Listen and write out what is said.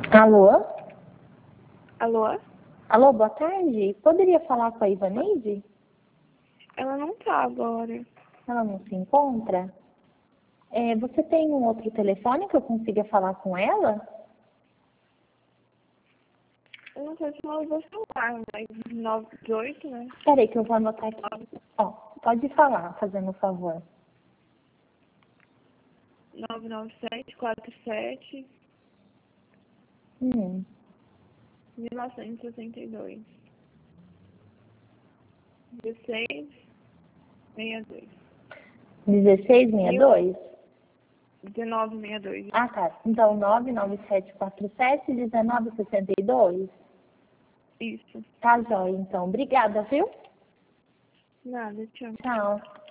Alô? Alô? Alô, boa tarde. Poderia falar com a Ivaneide? Ela não tá agora. Ela não se encontra? Você tem um outro telefone que eu consiga falar com ela? Eu não sei se eu vou falar, mas 918, né? Peraí que eu vou anotar aqui. Ó, pode falar, fazendo um favor. 99747 Hum, 1962. 1662. 1662? 1962. Ah, tá. Então, 99747-1962? Isso. Tá, joia, então. Obrigada, viu? Nada, tchau. Tchau.